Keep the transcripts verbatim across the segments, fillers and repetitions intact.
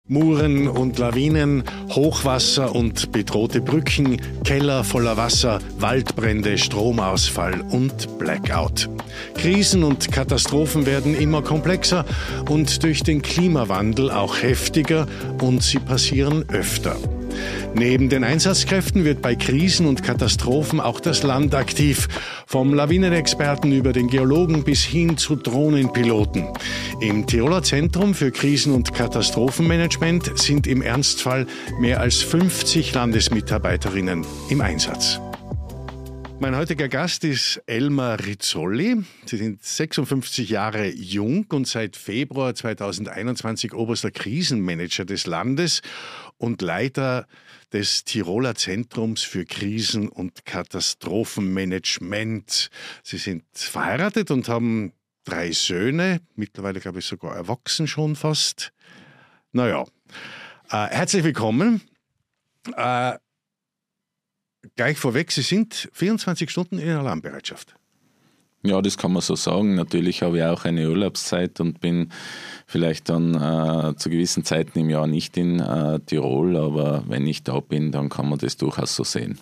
Muren und Lawinen, Hochwasser und bedrohte Brücken, Keller voller Wasser, Waldbrände, Stromausfall und Blackout. Krisen und Katastrophen werden immer komplexer und durch den Klimawandel auch heftiger und sie passieren öfter. Neben den Einsatzkräften wird bei Krisen und Katastrophen auch das Land aktiv. Vom Lawinenexperten über den Geologen bis hin zu Drohnenpiloten. Im Tiroler Zentrum für Krisen- und Katastrophenmanagement sind im Ernstfall mehr als fünfzig Landesmitarbeiterinnen im Einsatz. Mein heutiger Gast ist Elmar Rizzoli. Sie sind sechsundfünfzig Jahre jung und seit Februar zweitausendeinundzwanzig oberster Krisenmanager des Landes und Leiter des Tiroler Zentrums für Krisen- und Katastrophenmanagement. Sie sind verheiratet und haben drei Söhne, mittlerweile glaube ich sogar erwachsen schon fast. Naja, äh, herzlich willkommen. Äh, Gleich vorweg, Sie sind vierundzwanzig Stunden in Alarmbereitschaft. Ja, das kann man so sagen. Natürlich habe ich auch eine Urlaubszeit und bin vielleicht dann äh, zu gewissen Zeiten im Jahr nicht in äh, Tirol, aber wenn ich da bin, dann kann man das durchaus so sehen.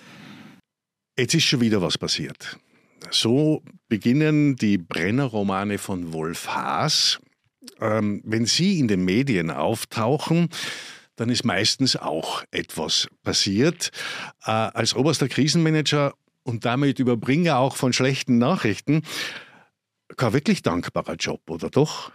Jetzt ist schon wieder was passiert. So beginnen die Brenner-Romane von Wolf Haas. Ähm, wenn Sie in den Medien auftauchen, dann ist meistens auch etwas passiert. Äh, als oberster Krisenmanager und damit Überbringer auch von schlechten Nachrichten, kein wirklich dankbarer Job, oder doch?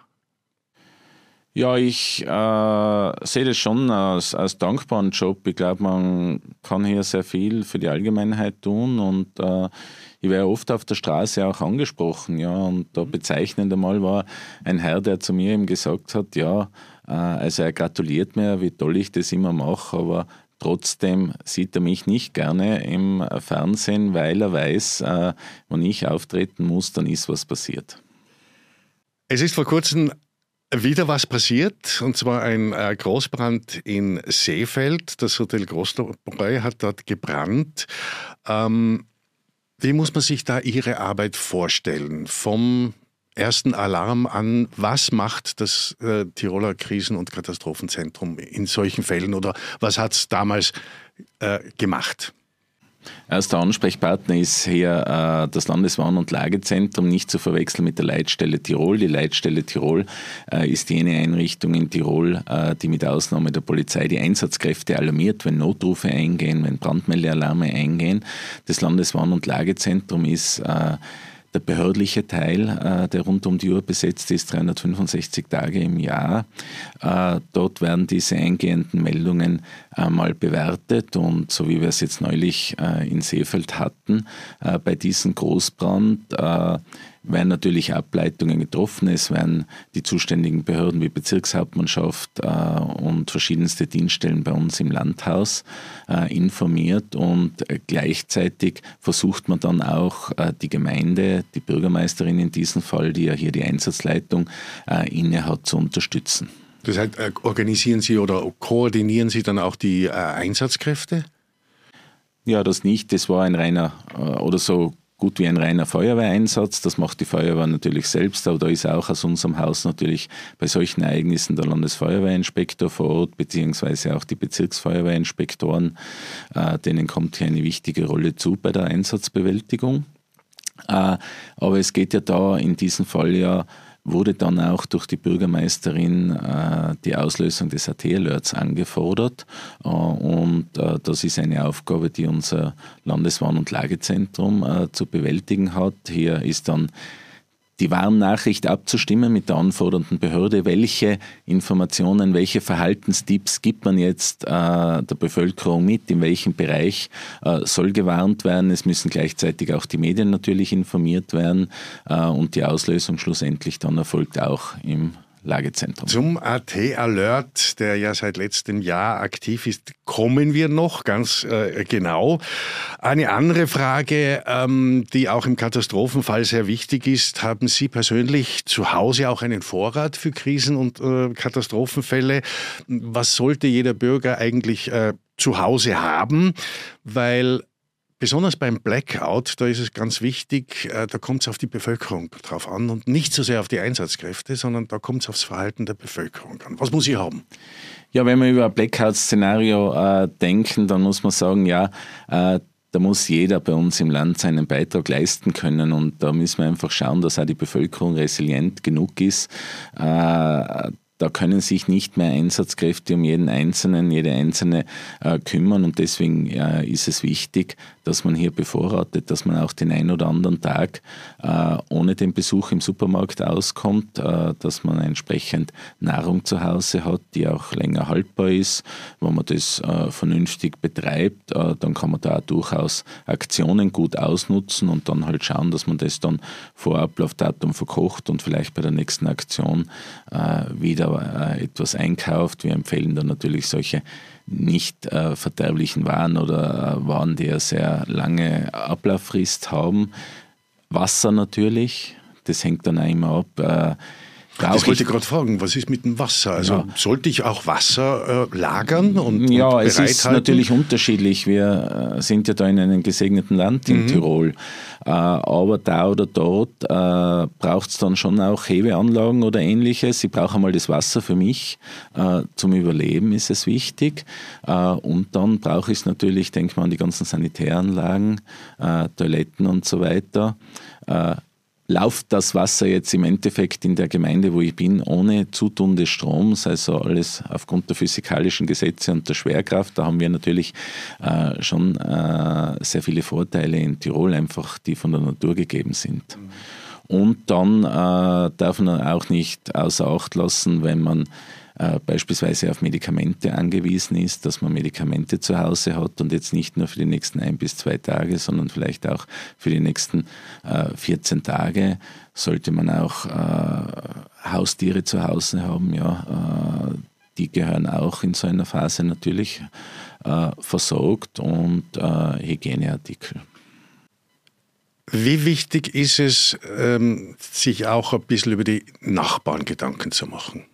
Ja, ich äh, sehe das schon als, als dankbaren Job. Ich glaube, man kann hier sehr viel für die Allgemeinheit tun und äh, ich werde oft auf der Straße auch angesprochen. Ja, und da bezeichnend einmal war ein Herr, der zu mir eben gesagt hat, ja, äh, also er gratuliert mir, wie toll ich das immer mache, aber trotzdem sieht er mich nicht gerne im Fernsehen, weil er weiß, äh, wenn ich auftreten muss, dann ist was passiert. Es ist vor kurzem wieder was passiert, und zwar ein äh, Großbrand in Seefeld. Das Hotel Großbräu hat dort gebrannt. Ähm, wie muss man sich da Ihre Arbeit vorstellen? Vom ersten Alarm an, was macht das äh, Tiroler Krisen- und Katastrophenzentrum in solchen Fällen oder was hat es damals äh, gemacht? Erster Ansprechpartner ist hier äh, das Landeswarn- und Lagezentrum, nicht zu verwechseln mit der Leitstelle Tirol. Die Leitstelle Tirol äh, ist jene Einrichtung in Tirol, äh, die mit Ausnahme der Polizei die Einsatzkräfte alarmiert, wenn Notrufe eingehen, wenn Brandmeldealarme eingehen. Das Landeswarn- und Lagezentrum ist äh, der behördliche Teil, äh, der rund um die Uhr besetzt ist, dreihundertfünfundsechzig Tage im Jahr. Äh, dort werden diese eingehenden Meldungen einmal bewertet und so wie wir es jetzt neulich äh, in Seefeld hatten, äh, bei diesem Großbrand äh, werden natürlich Ableitungen getroffen. Es werden die zuständigen Behörden wie Bezirkshauptmannschaft äh, und verschiedenste Dienststellen bei uns im Landhaus äh, informiert und äh, gleichzeitig versucht man dann auch äh, die Gemeinde, die Bürgermeisterin in diesem Fall, die ja hier die Einsatzleitung äh, inne hat, zu unterstützen. Das heißt, äh, organisieren Sie oder koordinieren Sie dann auch die äh, Einsatzkräfte? Ja, das nicht. Das war ein reiner äh, oder so gut wie ein reiner Feuerwehreinsatz. Das macht die Feuerwehr natürlich selbst, aber da ist auch aus unserem Haus natürlich bei solchen Ereignissen der Landesfeuerwehrinspektor vor Ort, beziehungsweise auch die Bezirksfeuerwehrinspektoren. Äh, denen kommt hier eine wichtige Rolle zu bei der Einsatzbewältigung. Äh, aber es geht ja da in diesem Fall ja wurde dann auch durch die Bürgermeisterin äh, die Auslösung des A T-Alerts angefordert. Äh, und äh, das ist eine Aufgabe, die unser Landeswarn- und Lagezentrum äh, zu bewältigen hat. Hier ist dann die Warnnachricht abzustimmen mit der anfordernden Behörde, welche Informationen, welche Verhaltenstipps gibt man jetzt äh, der Bevölkerung mit, in welchem Bereich äh, soll gewarnt werden. Es müssen gleichzeitig auch die Medien natürlich informiert werden äh, und die Auslösung schlussendlich dann erfolgt auch im Lagezentrum. Zum A T-Alert, der ja seit letztem Jahr aktiv ist, kommen wir noch ganz äh, genau. Eine andere Frage, ähm, die auch im Katastrophenfall sehr wichtig ist, haben Sie persönlich zu Hause auch einen Vorrat für Krisen- und äh, Katastrophenfälle? Was sollte jeder Bürger eigentlich äh, zu Hause haben? Weil besonders beim Blackout, da ist es ganz wichtig, äh, da kommt es auf die Bevölkerung drauf an und nicht so sehr auf die Einsatzkräfte, sondern da kommt es aufs Verhalten der Bevölkerung an. Was muss ich haben? Ja, wenn wir über ein Blackout-Szenario äh, denken, dann muss man sagen, ja, äh, da muss jeder bei uns im Land seinen Beitrag leisten können und da müssen wir einfach schauen, dass auch die Bevölkerung resilient genug ist. Äh, Da können sich nicht mehr Einsatzkräfte um jeden Einzelnen, jede Einzelne äh, kümmern und deswegen äh, ist es wichtig, dass man hier bevorratet, dass man auch den einen oder anderen Tag äh, ohne den Besuch im Supermarkt auskommt, äh, dass man entsprechend Nahrung zu Hause hat, die auch länger haltbar ist, wo man das äh, vernünftig betreibt, äh, dann kann man da auch durchaus Aktionen gut ausnutzen und dann halt schauen, dass man das dann vor Ablaufdatum verkocht und vielleicht bei der nächsten Aktion äh, wieder etwas einkauft. Wir empfehlen dann natürlich solche nicht äh, verderblichen Waren oder äh, Waren, die eine sehr lange Ablauffrist haben. Wasser natürlich, das hängt dann auch immer ab. Äh, Das wollte ich gerade fragen, was ist mit dem Wasser? Also ja. sollte ich auch Wasser äh, lagern und, ja, und es ist natürlich unterschiedlich. Wir äh, sind ja da in einem gesegneten Land in mhm. Tirol. Äh, aber da oder dort äh, braucht es dann schon auch Hebeanlagen oder ähnliches. Ich brauche einmal das Wasser für mich. Äh, zum Überleben ist es wichtig. Äh, und dann brauche ich es natürlich, denke mal an die ganzen Sanitäranlagen, äh, Toiletten und so weiter. Äh, Läuft das Wasser jetzt im Endeffekt in der Gemeinde, wo ich bin, ohne Zutun des Stroms, also alles aufgrund der physikalischen Gesetze und der Schwerkraft, da haben wir natürlich äh, schon äh, sehr viele Vorteile in Tirol einfach, die von der Natur gegeben sind. Mhm. Und dann äh, darf man auch nicht außer Acht lassen, wenn man äh, beispielsweise auf Medikamente angewiesen ist, dass man Medikamente zu Hause hat und jetzt nicht nur für die nächsten ein bis zwei Tage, sondern vielleicht auch für die nächsten äh, vierzehn Tage sollte man auch äh, Haustiere zu Hause haben. Ja, äh, die gehören auch in so einer Phase natürlich äh, versorgt und äh, Hygieneartikel. Wie wichtig ist es, ähm, sich auch ein bisschen über die Nachbarn Gedanken zu machen?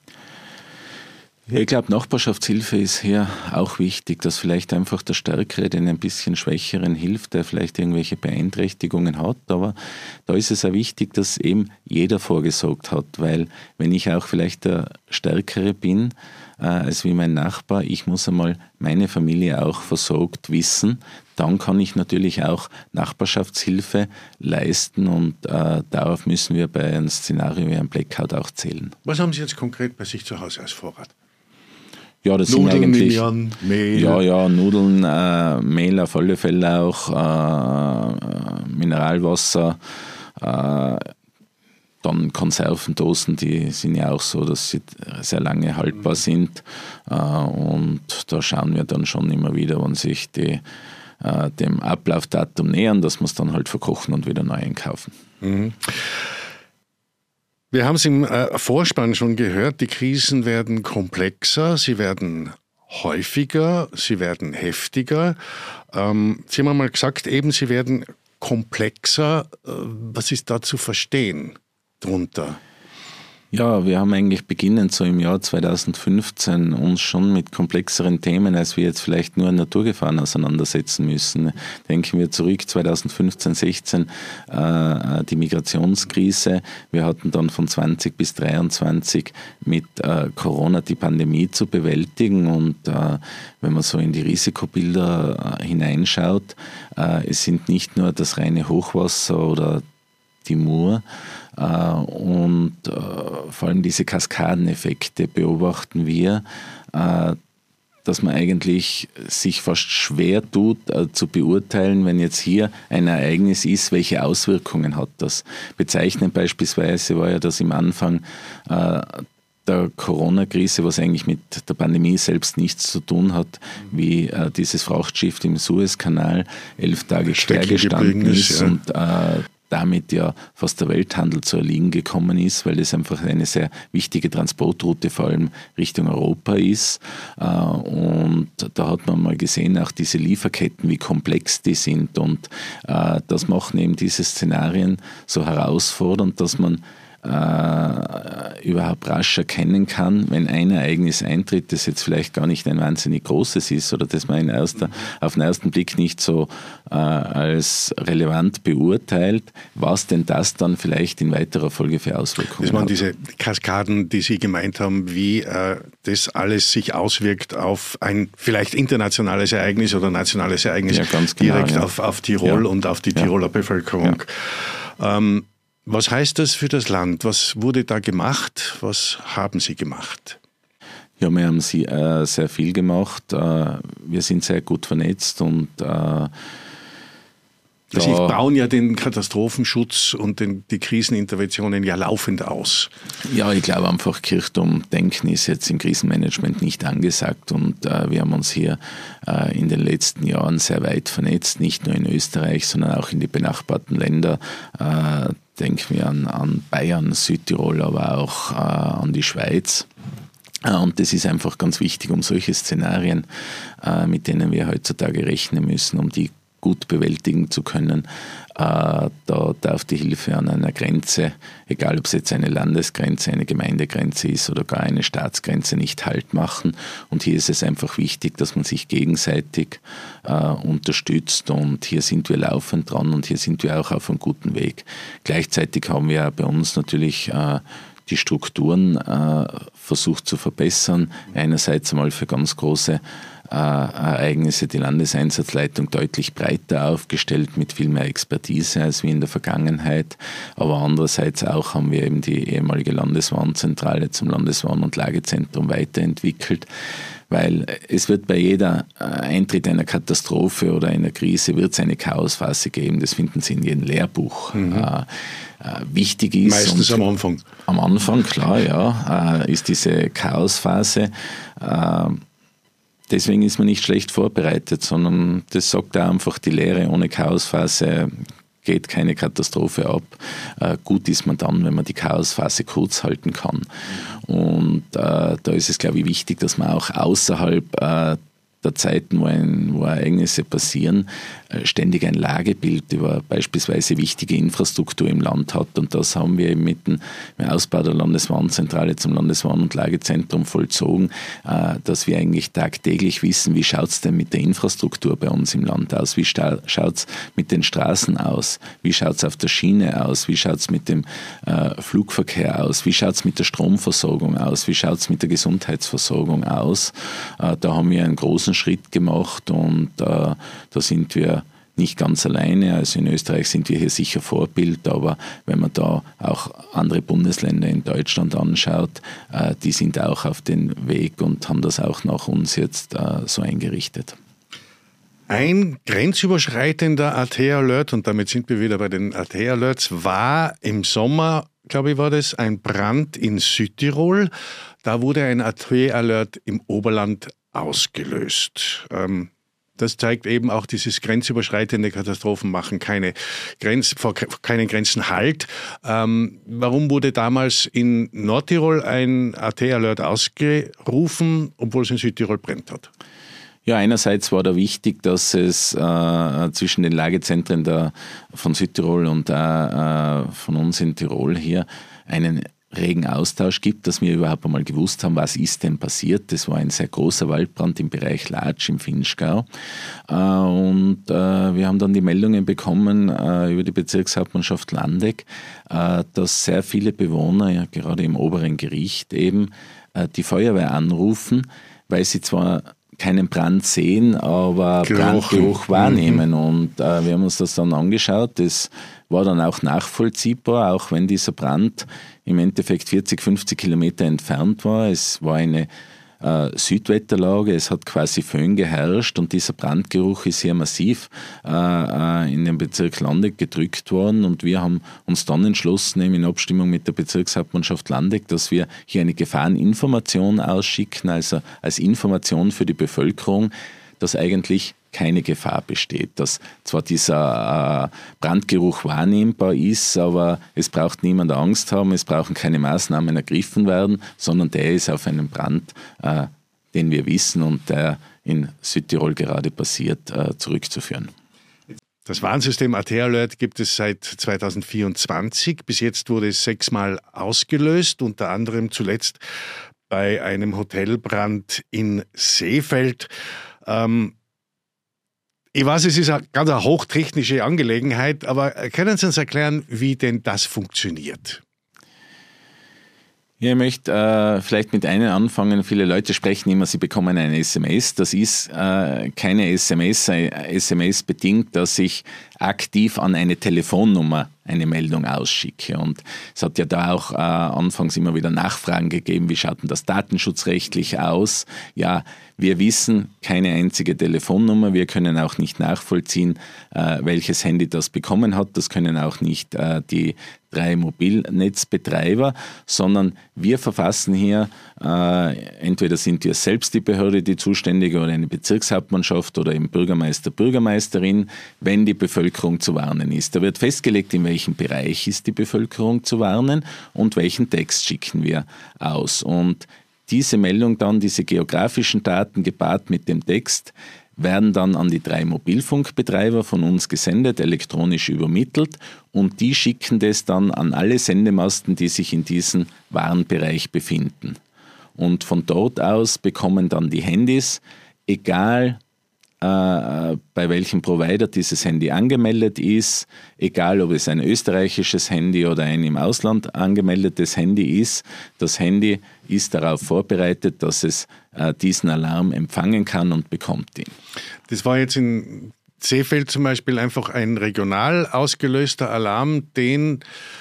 Ja, ich glaube, Nachbarschaftshilfe ist hier auch wichtig, dass vielleicht einfach der Stärkere den ein bisschen Schwächeren hilft, der vielleicht irgendwelche Beeinträchtigungen hat. Aber da ist es auch wichtig, dass eben jeder vorgesorgt hat, weil wenn ich auch vielleicht der Stärkere bin, äh, als wie mein Nachbar, ich muss einmal meine Familie auch versorgt wissen, dann kann ich natürlich auch Nachbarschaftshilfe leisten und äh, darauf müssen wir bei einem Szenario wie einem Blackout auch zählen. Was haben Sie jetzt konkret bei sich zu Hause als Vorrat? Ja, das Nudeln, sind eigentlich Minion, Mehl. Ja, ja, Nudeln, äh, Mehl auf alle Fälle auch, äh, Mineralwasser, äh, dann Konservendosen, die sind ja auch so, dass sie sehr lange haltbar sind. Äh, und da schauen wir dann schon immer wieder, wenn sich die äh, dem Ablaufdatum nähern, dass wir es dann halt verkochen und wieder neu einkaufen. Mhm. Wir haben es im äh, Vorspann schon gehört, die Krisen werden komplexer, sie werden häufiger, sie werden heftiger. Ähm, Sie haben mal gesagt, eben sie werden komplexer. Äh, was ist da zu verstehen drunter? Ja, wir haben eigentlich beginnend so im Jahr zweitausendfünfzehn uns schon mit komplexeren Themen, als wir jetzt vielleicht nur Naturgefahren auseinandersetzen müssen. Denken wir zurück, zweitausendfünfzehn, sechzehn, äh, die Migrationskrise. Wir hatten dann von zwanzig bis dreiundzwanzig mit äh, Corona die Pandemie zu bewältigen und äh, wenn man so in die Risikobilder äh, hineinschaut, äh, es sind nicht nur das reine Hochwasser oder die Mur, Uh, und uh, vor allem diese Kaskadeneffekte beobachten wir, uh, dass man eigentlich sich fast schwer tut, uh, zu beurteilen, wenn jetzt hier ein Ereignis ist, welche Auswirkungen hat das. Bezeichnend beispielsweise war ja das im Anfang uh, der Corona-Krise, was eigentlich mit der Pandemie selbst nichts zu tun hat, wie uh, dieses Frachtschiff im Suezkanal elf Tage quer gestanden ist ja. und uh, damit ja fast der Welthandel zu erliegen gekommen ist, weil das einfach eine sehr wichtige Transportroute vor allem Richtung Europa ist. Und da hat man mal gesehen, auch diese Lieferketten, wie komplex die sind. Und das machen eben diese Szenarien so herausfordernd, dass man äh, überhaupt rasch erkennen kann, wenn ein Ereignis eintritt, das jetzt vielleicht gar nicht ein wahnsinnig großes ist oder das man in erster, auf den ersten Blick nicht so äh, als relevant beurteilt, was denn das dann vielleicht in weiterer Folge für Auswirkungen hat. Das waren diese Kaskaden, die Sie gemeint haben, wie äh, das alles sich auswirkt auf ein vielleicht internationales Ereignis oder nationales Ereignis, ja, ganz genau, direkt ja. auf, auf Tirol ja. und auf die ja. Tiroler Bevölkerung. Ja. Ähm, was heißt das für das Land? Was wurde da gemacht? Was haben Sie gemacht? Ja, wir haben sie, äh, sehr viel gemacht. Äh, wir sind sehr gut vernetzt und äh, Sie bauen ja den Katastrophenschutz und den, die Kriseninterventionen ja laufend aus. Ja, ich glaube einfach, Kirchturmdenken ist jetzt im Krisenmanagement nicht angesagt und äh, wir haben uns hier äh, in den letzten Jahren sehr weit vernetzt, nicht nur in Österreich, sondern auch in die benachbarten Länder. Äh, denken wir an, an Bayern, Südtirol, aber auch äh, an die Schweiz. Und das ist einfach ganz wichtig, um solche Szenarien, äh, mit denen wir heutzutage rechnen müssen, um die gut bewältigen zu können. Äh, da darf die Hilfe an einer Grenze, egal ob es jetzt eine Landesgrenze, eine Gemeindegrenze ist oder gar eine Staatsgrenze, nicht Halt machen. Und hier ist es einfach wichtig, dass man sich gegenseitig äh, unterstützt und hier sind wir laufend dran und hier sind wir auch auf einem guten Weg. Gleichzeitig haben wir bei uns natürlich äh, die Strukturen äh, versucht zu verbessern. Einerseits einmal für ganz große äh, Ereignisse die Landeseinsatzleitung deutlich breiter aufgestellt mit viel mehr Expertise als wie in der Vergangenheit. Aber andererseits auch haben wir eben die ehemalige Landeswarnzentrale zum Landeswarn- und Lagezentrum weiterentwickelt. Weil es wird bei jeder Eintritt einer Katastrophe oder einer Krise wird es eine Chaosphase geben. Das finden Sie in jedem Lehrbuch. Mhm. Äh, äh, wichtig ist. Meistens am Anfang. Am Anfang, klar, ja, äh, ist diese Chaosphase. Äh, deswegen ist man nicht schlecht vorbereitet, sondern das sagt auch einfach die Lehre, ohne Chaosphase geht keine Katastrophe ab. Äh, gut ist man dann, wenn man die Chaosphase kurz halten kann. Und äh, da ist es, glaube ich, wichtig, dass man auch außerhalb äh, der Zeiten, wo, ein, wo Ereignisse passieren, äh, ständig ein Lagebild über beispielsweise wichtige Infrastruktur im Land hat. Und das haben wir eben mit dem, mit dem Ausbau der Landeswarnzentrale zum Landeswarn- und Lagezentrum vollzogen, äh, dass wir eigentlich tagtäglich wissen, wie schaut es denn mit der Infrastruktur bei uns im Land aus, wie schaut es mit den Straßen aus, wie schaut es auf der Schiene aus, wie schaut es mit dem äh, Flugverkehr aus, wie schaut es mit der Stromversorgung aus, wie schaut es mit der Gesundheitsversorgung aus. Äh, da haben wir einen großen Schritt gemacht und äh, da sind wir nicht ganz alleine. Also in Österreich sind wir hier sicher Vorbild, aber wenn man da auch andere Bundesländer in Deutschland anschaut, äh, die sind auch auf den Weg und haben das auch nach uns jetzt äh, so eingerichtet. Ein grenzüberschreitender A T-Alert, und damit sind wir wieder bei den A T-Alerts, war im Sommer, glaube ich, war das ein Brand in Südtirol. Da wurde ein A T-Alert im Oberland ausgelöst. Ähm, das zeigt eben auch dieses grenzüberschreitende Katastrophen machen keine Grenz, vor keinen Grenzen Halt. Ähm, warum wurde damals in Nordtirol ein A T-Alert ausgerufen, obwohl es in Südtirol brennt hat? Ja, einerseits war da wichtig, dass es äh, zwischen den Lagezentren der, von Südtirol und äh, von uns in Tirol hier einen regen Austausch gibt, dass wir überhaupt einmal gewusst haben, was ist denn passiert. Das war ein sehr großer Waldbrand im Bereich Latsch im Vinschgau. Äh, und äh, wir haben dann die Meldungen bekommen äh, über die Bezirkshauptmannschaft Landeck, äh, dass sehr viele Bewohner, ja, gerade im oberen Gericht eben, äh, die Feuerwehr anrufen, weil sie zwar keinen Brand sehen, aber Geruch. Brandgeruch wahrnehmen. Mhm. Und äh, wir haben uns das dann angeschaut. Das war dann auch nachvollziehbar, auch wenn dieser Brand im Endeffekt vierzig, fünfzig Kilometer entfernt war. Es war eine äh, Südwetterlage, es hat quasi Föhn geherrscht und dieser Brandgeruch ist hier massiv äh, in den Bezirk Landeck gedrückt worden und wir haben uns dann entschlossen, eben in Abstimmung mit der Bezirkshauptmannschaft Landeck, dass wir hier eine Gefahreninformation ausschicken, also als Information für die Bevölkerung, dass eigentlich keine Gefahr besteht, dass zwar dieser äh, Brandgeruch wahrnehmbar ist, aber es braucht niemand Angst haben, es brauchen keine Maßnahmen ergriffen werden, sondern der ist auf einen Brand, äh, den wir wissen und der in Südtirol gerade passiert, äh, zurückzuführen. Das Warnsystem A T Alert gibt es seit zweitausendvierundzwanzig. Bis jetzt wurde es sechsmal ausgelöst, unter anderem zuletzt bei einem Hotelbrand in Seefeld. Ähm, ich weiß, es ist eine ganz eine hochtechnische Angelegenheit, aber können Sie uns erklären, wie denn das funktioniert? Ja, ich möchte äh, vielleicht mit einem anfangen. Viele Leute sprechen immer, sie bekommen eine S M S. Das ist äh, keine S M S. S M S bedingt, dass ich aktiv an eine Telefonnummer eine Meldung ausschicke. Und es hat ja da auch äh, anfangs immer wieder Nachfragen gegeben, wie schaut denn das datenschutzrechtlich aus? Ja, wir wissen keine einzige Telefonnummer. Wir können auch nicht nachvollziehen, äh, welches Handy das bekommen hat. Das können auch nicht äh, die drei Mobilnetzbetreiber, sondern wir verfassen hier, äh, entweder sind wir selbst die Behörde, die Zuständige, oder eine Bezirkshauptmannschaft oder eben Bürgermeister, Bürgermeisterin, wenn die Bevölkerung zu warnen ist. Da wird festgelegt, in welchem Bereich ist die Bevölkerung zu warnen und welchen Text schicken wir aus. Und diese Meldung dann, diese geografischen Daten gepaart mit dem Text, werden dann an die drei Mobilfunkbetreiber von uns gesendet, elektronisch übermittelt, und die schicken das dann an alle Sendemasten, die sich in diesem Warnbereich befinden. Und von dort aus bekommen dann die Handys, egal äh, bei welchem Provider dieses Handy angemeldet ist, egal ob es ein österreichisches Handy oder ein im Ausland angemeldetes Handy ist, das Handy ist darauf vorbereitet, dass es äh, diesen Alarm empfangen kann und bekommt ihn. Das war jetzt in Seefeld zum Beispiel einfach ein regional ausgelöster Alarm, den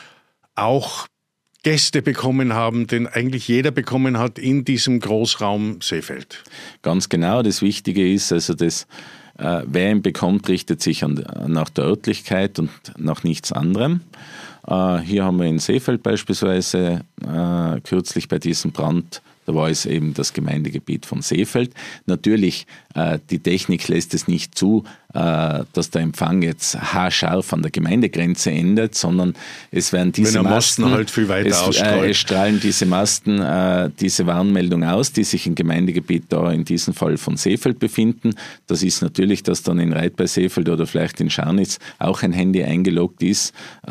auch Gäste bekommen haben, den eigentlich jeder bekommen hat in diesem Großraum Seefeld. Ganz genau. Das Wichtige ist, also das, äh, wer ihn bekommt, richtet sich an, nach der Örtlichkeit und nach nichts anderem. Äh, hier haben wir in Seefeld beispielsweise äh, kürzlich bei diesem Brand, da war es eben das Gemeindegebiet von Seefeld. Natürlich, äh, die Technik lässt es nicht zu, äh, dass der Empfang jetzt haarscharf an der Gemeindegrenze endet, sondern es werden diese Wenn der Masten, Masten halt viel weiter es, ausstrahlt. Äh, es strahlen diese Masten äh, diese Warnmeldung aus, die sich im Gemeindegebiet da in diesem Fall von Seefeld befinden. Das ist natürlich, dass dann in Reit bei Seefeld oder vielleicht in Scharnitz auch ein Handy eingeloggt ist. Äh,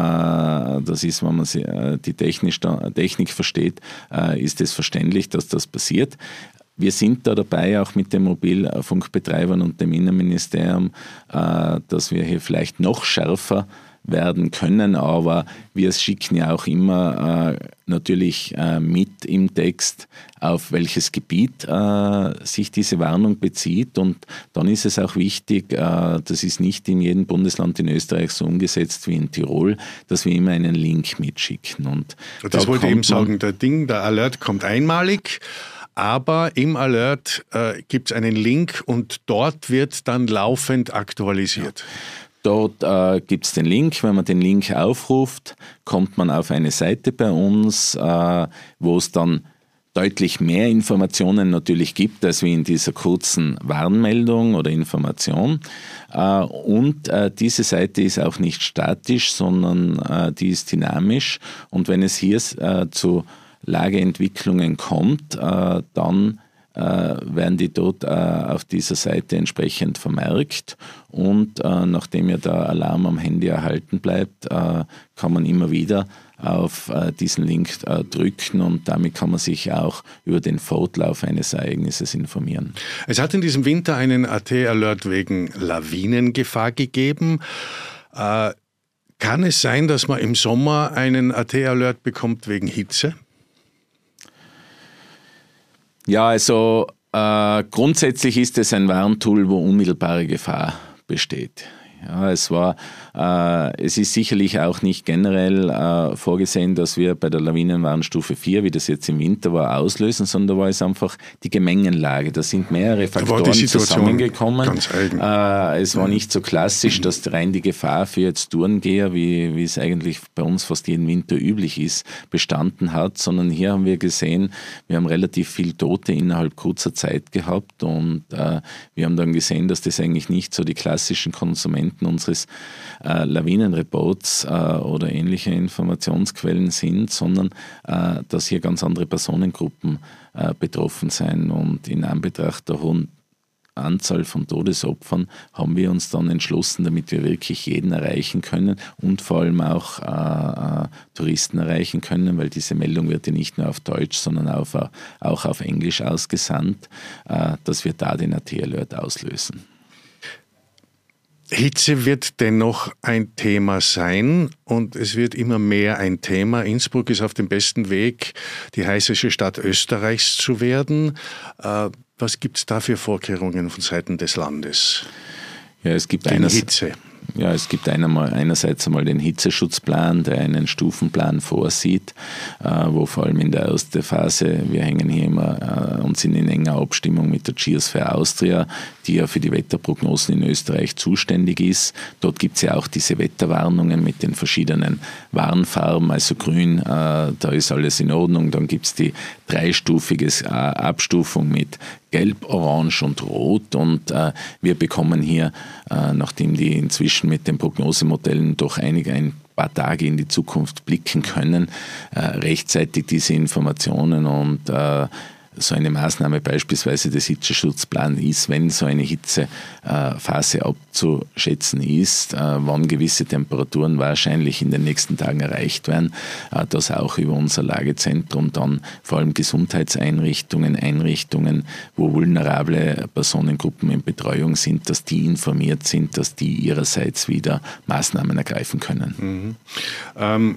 das ist, wenn man die Technik, Technik versteht, äh, ist es verständlich, dass das passiert. Wir sind da dabei, auch mit den Mobilfunkbetreibern und dem Innenministerium, äh, dass wir hier vielleicht noch schärfer werden können, aber wir schicken ja auch immer äh, natürlich äh, mit im Text, auf welches Gebiet äh, sich diese Warnung bezieht, und dann ist es auch wichtig, äh, das ist nicht in jedem Bundesland in Österreich so umgesetzt wie in Tirol, dass wir immer einen Link mitschicken. Und das da wollte ich eben man, sagen, der Ding, der Alert kommt einmalig, aber im Alert äh, gibt es einen Link und dort wird dann laufend aktualisiert. Ja. Dort äh, gibt es den Link. Wenn man den Link aufruft, kommt man auf eine Seite bei uns, äh, wo es dann deutlich mehr Informationen natürlich gibt, als wie in dieser kurzen Warnmeldung oder Information. Äh, und äh, diese Seite ist auch nicht statisch, sondern äh, die ist dynamisch. Und wenn es hier äh, zu Lageentwicklungen kommt, äh, dann äh, werden die dort äh, auf dieser Seite entsprechend vermerkt, und äh, nachdem ja der Alarm am Handy erhalten bleibt, äh, kann man immer wieder auf äh, diesen Link äh, drücken, und damit kann man sich auch über den Fortlauf eines Ereignisses informieren. Es hat in diesem Winter einen A T-Alert wegen Lawinengefahr gegeben. Äh, kann es sein, dass man im Sommer einen A T-Alert bekommt wegen Hitze? Ja, also äh, grundsätzlich ist es ein Warntool, wo unmittelbare Gefahr besteht. Ja, es war, äh, es ist sicherlich auch nicht generell äh, vorgesehen, dass wir bei der Lawinenwarnstufe vier, wie das jetzt im Winter war, auslösen, sondern da war es einfach die Gemengenlage. Da sind mehrere Faktoren zusammengekommen. Äh, es war nicht so klassisch, dass rein die Gefahr für jetzt Tourengeher, wie, wie es eigentlich bei uns fast jeden Winter üblich ist, bestanden hat, sondern hier haben wir gesehen, wir haben relativ viel Tote innerhalb kurzer Zeit gehabt, und äh, wir haben dann gesehen, dass das eigentlich nicht so die klassischen Konsumenten unseres äh, Lawinenreports äh, oder ähnliche Informationsquellen sind, sondern äh, dass hier ganz andere Personengruppen äh, betroffen sein, und in Anbetracht der hohen Anzahl von Todesopfern haben wir uns dann entschlossen, damit wir wirklich jeden erreichen können und vor allem auch äh, Touristen erreichen können, weil diese Meldung wird ja nicht nur auf Deutsch, sondern auf, auch auf Englisch ausgesandt, äh, dass wir da den A T-Alert auslösen. Hitze wird dennoch ein Thema sein und es wird immer mehr ein Thema. Innsbruck ist auf dem besten Weg, die heißeste Stadt Österreichs zu werden. Äh, was gibt es da für Vorkehrungen von Seiten des Landes? Ja, es gibt gegen Hitze. Ja, es gibt einerseits einmal den Hitzeschutzplan, der einen Stufenplan vorsieht, äh, wo vor allem in der ersten Phase, wir hängen hier immer äh, und sind in enger Abstimmung mit der Geosphere Austria, die ja für die Wetterprognosen in Österreich zuständig ist. Dort gibt es ja auch diese Wetterwarnungen mit den verschiedenen Warnfarben, also grün, äh, da ist alles in Ordnung. Dann gibt es die dreistufige äh, Abstufung mit Gelb, Orange und Rot und äh, wir bekommen hier, äh, nachdem die inzwischen mit den Prognosemodellen doch einige ein paar Tage in die Zukunft blicken können, äh, rechtzeitig diese Informationen und äh, so eine Maßnahme beispielsweise des Hitzeschutzplans ist, wenn so eine Hitzephase abzuschätzen ist, wann gewisse Temperaturen wahrscheinlich in den nächsten Tagen erreicht werden, dass auch über unser Lagezentrum dann vor allem Gesundheitseinrichtungen, Einrichtungen, wo vulnerable Personengruppen in Betreuung sind, dass die informiert sind, dass die ihrerseits wieder Maßnahmen ergreifen können. Mhm. Ähm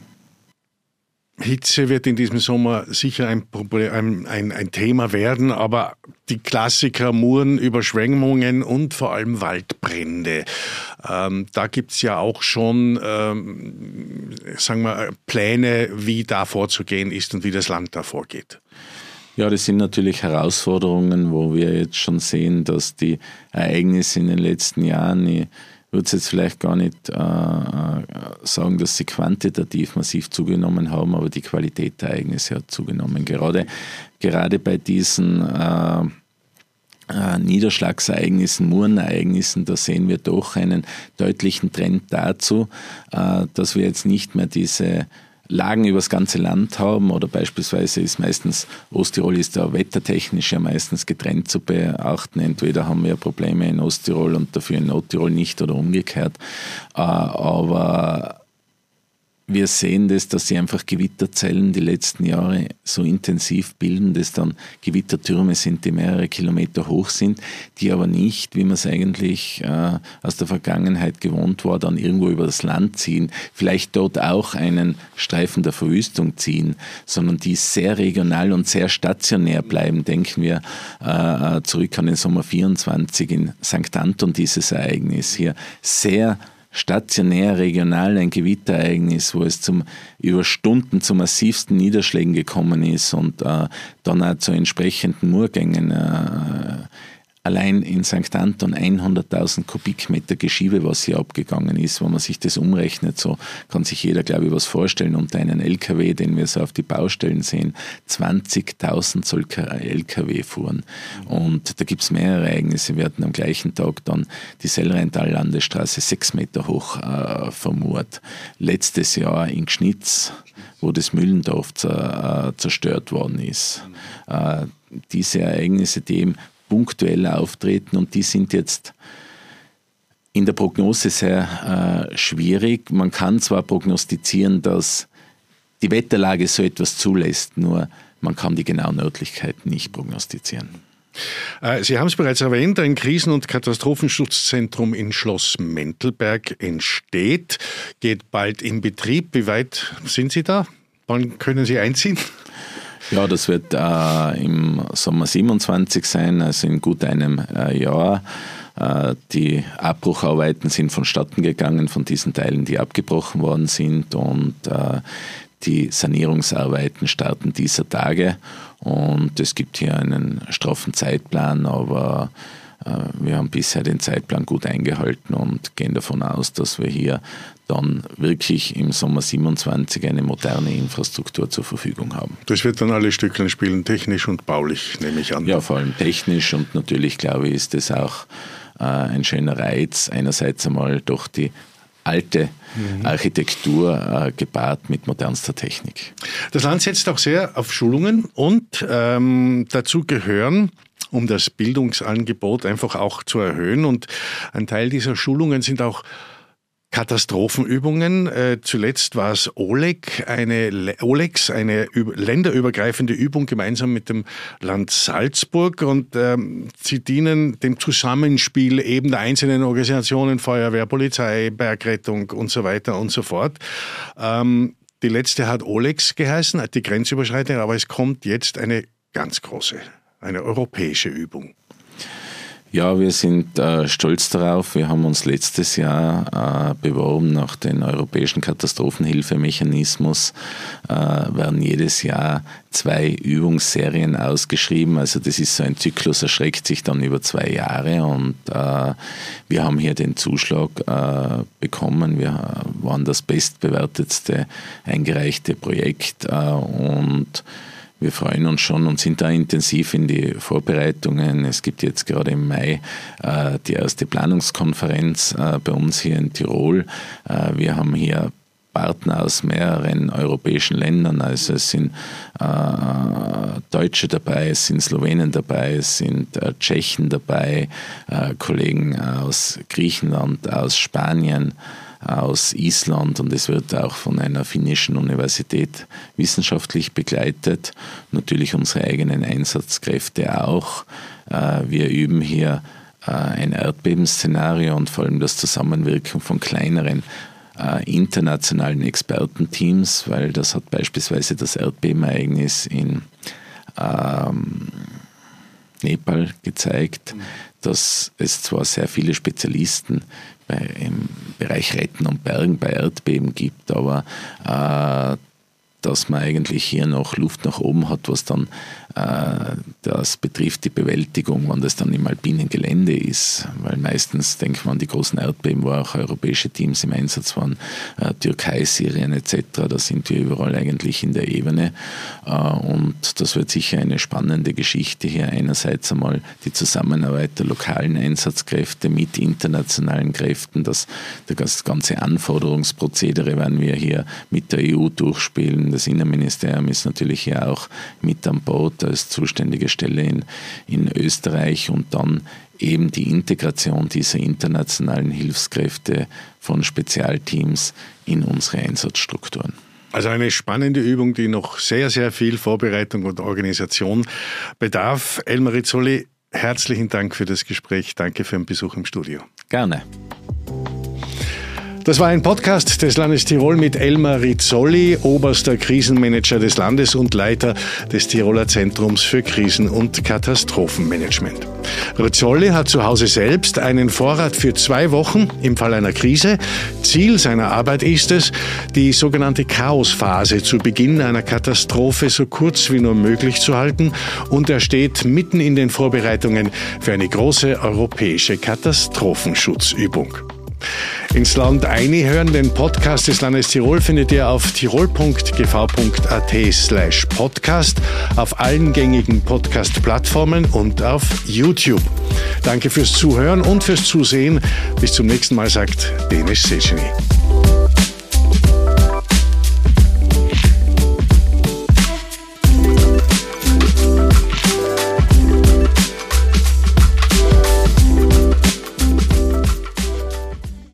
Hitze wird in diesem Sommer sicher ein, Problem, ein, ein Thema werden, aber die Klassiker Muren, Überschwemmungen und vor allem Waldbrände. Ähm, da gibt es ja auch schon ähm, sagen wir, Pläne, wie da vorzugehen ist und wie das Land da vorgeht. Ja, das sind natürlich Herausforderungen, wo wir jetzt schon sehen, dass die Ereignisse in den letzten Jahren, ich würde jetzt vielleicht gar nicht äh, sagen, dass sie quantitativ massiv zugenommen haben, aber die Qualität der Ereignisse hat zugenommen. Gerade, gerade bei diesen äh, äh, Niederschlagsereignissen, Murenereignissen, da sehen wir doch einen deutlichen Trend dazu, äh, dass wir jetzt nicht mehr diese Lagen über das ganze Land haben oder beispielsweise ist meistens, Osttirol ist da wettertechnisch ja meistens getrennt zu beachten. Entweder haben wir Probleme in Osttirol und dafür in Nordtirol nicht oder umgekehrt. Aber wir sehen das, dass sie einfach Gewitterzellen die letzten Jahre so intensiv bilden, dass dann Gewittertürme sind, die mehrere Kilometer hoch sind, die aber nicht, wie man es eigentlich äh, aus der Vergangenheit gewohnt war, dann irgendwo über das Land ziehen, vielleicht dort auch einen Streifen der Verwüstung ziehen, sondern die sehr regional und sehr stationär bleiben. Denken wir äh, zurück an den Sommer vierundzwanzig in Sankt Anton, dieses Ereignis hier sehr stationär, regional ein Gewitterereignis, wo es zum, über Stunden zu massivsten Niederschlägen gekommen ist und äh, dann auch zu entsprechenden Murgängen. Äh, allein in Sankt Anton hunderttausend Kubikmeter Geschiebewasser abgegangen ist. Wenn man sich das umrechnet, so kann sich jeder, glaube ich, was vorstellen. Unter einen L K W, den wir so auf die Baustellen sehen, zwanzigtausend solcher L K W fuhren. Und da gibt es mehrere Ereignisse. Wir hatten am gleichen Tag dann die Sellrheintal-Landesstraße sechs Meter hoch äh, vermurt. Letztes Jahr in Gschnitz, wo das Mühlendorf zer, äh, zerstört worden ist. Äh, diese Ereignisse, die eben punktuell auftreten und die sind jetzt in der Prognose sehr äh, schwierig. Man kann zwar prognostizieren, dass die Wetterlage so etwas zulässt, nur man kann die genauen Örtlichkeiten nicht prognostizieren. Sie haben es bereits erwähnt, ein Krisen- und Katastrophenschutzzentrum in Schloss Mentelberg entsteht, geht bald in Betrieb. Wie weit sind Sie da? Wann können Sie einziehen? Ja, das wird äh, im Sommer siebenundzwanzig sein, also in gut einem äh, Jahr. Äh, die Abbrucharbeiten sind vonstatten gegangen von diesen Teilen, die abgebrochen worden sind und äh, die Sanierungsarbeiten starten dieser Tage und es gibt hier einen straffen Zeitplan, aber äh, wir haben bisher den Zeitplan gut eingehalten und gehen davon aus, dass wir hier dann wirklich im Sommer siebenundzwanzig eine moderne Infrastruktur zur Verfügung haben. Das wird dann alle Stückchen spielen, technisch und baulich, nehme ich an. Ja, vor allem technisch und natürlich, glaube ich, ist das auch äh, ein schöner Reiz. Einerseits einmal durch die alte mhm. Architektur äh, gepaart mit modernster Technik. Das Land setzt auch sehr auf Schulungen und ähm, dazu gehören, um das Bildungsangebot einfach auch zu erhöhen. Und ein Teil dieser Schulungen sind auch Katastrophenübungen. Äh, zuletzt war es OLEG, eine, OLEX, eine länderübergreifende Übung gemeinsam mit dem Land Salzburg. Und ähm, sie dienen dem Zusammenspiel eben der einzelnen Organisationen, Feuerwehr, Polizei, Bergrettung und so weiter und so fort. Ähm, die letzte hat OLEX geheißen, hat die grenzüberschreitende, aber es kommt jetzt eine ganz große, eine europäische Übung. Ja, wir sind äh, stolz darauf. Wir haben uns letztes Jahr äh, beworben nach dem europäischen Katastrophenhilfemechanismus. Äh, werden jedes Jahr zwei Übungsserien ausgeschrieben. Also das ist so ein Zyklus, erstreckt sich dann über zwei Jahre. Und äh, wir haben hier den Zuschlag äh, bekommen. Wir waren das bestbewertetste eingereichte Projekt äh, und wir freuen uns schon und sind da intensiv in die Vorbereitungen. Es gibt jetzt gerade im Mai äh, die erste Planungskonferenz äh, bei uns hier in Tirol. Äh, wir haben hier Partner aus mehreren europäischen Ländern. Also es sind äh, Deutsche dabei, es sind Slowenen dabei, es sind äh, Tschechen dabei, äh, Kollegen aus Griechenland, aus Spanien, aus Island, und es wird auch von einer finnischen Universität wissenschaftlich begleitet. Natürlich unsere eigenen Einsatzkräfte auch. Wir üben hier ein Erdbebenszenario und vor allem das Zusammenwirken von kleineren internationalen Expertenteams, weil das hat beispielsweise das Erdbebenereignis in ähm, Nepal gezeigt, dass es zwar sehr viele Spezialisten bei, im Bereich Retten und Bergen bei Erdbeben gibt, aber äh, dass man eigentlich hier noch Luft nach oben hat, was dann äh, das betrifft, die Bewältigung, wenn das dann im alpinen Gelände ist, weil meistens denkt man an die großen Erdbeben, wo auch europäische Teams im Einsatz waren, äh, Türkei, Syrien et cetera, da sind wir überall eigentlich in der Ebene äh, und das wird sicher eine spannende Geschichte hier, einerseits einmal die Zusammenarbeit der lokalen Einsatzkräfte mit internationalen Kräften, das, das ganze Anforderungsprozedere werden wir hier mit der E U durchspielen. Das Innenministerium ist natürlich hier auch mit an Bord als zuständige Stelle in, in Österreich und dann eben die Integration dieser internationalen Hilfskräfte von Spezialteams in unsere Einsatzstrukturen. Also eine spannende Übung, die noch sehr, sehr viel Vorbereitung und Organisation bedarf. Elmar Rizzoli, herzlichen Dank für das Gespräch. Danke für den Besuch im Studio. Gerne. Das war ein Podcast des Landes Tirol mit Elmar Rizzoli, oberster Krisenmanager des Landes und Leiter des Tiroler Zentrums für Krisen- und Katastrophenmanagement. Rizzoli hat zu Hause selbst einen Vorrat für zwei Wochen im Fall einer Krise. Ziel seiner Arbeit ist es, die sogenannte Chaosphase zu Beginn einer Katastrophe so kurz wie nur möglich zu halten, und er steht mitten in den Vorbereitungen für eine große europäische Katastrophenschutzübung. Ins Land einhören, den Podcast des Landes Tirol findet ihr auf tirol punkt g v punkt a t slash podcast, auf allen gängigen Podcast-Plattformen und auf YouTube. Danke fürs Zuhören und fürs Zusehen. Bis zum nächsten Mal, sagt Denis Seceni.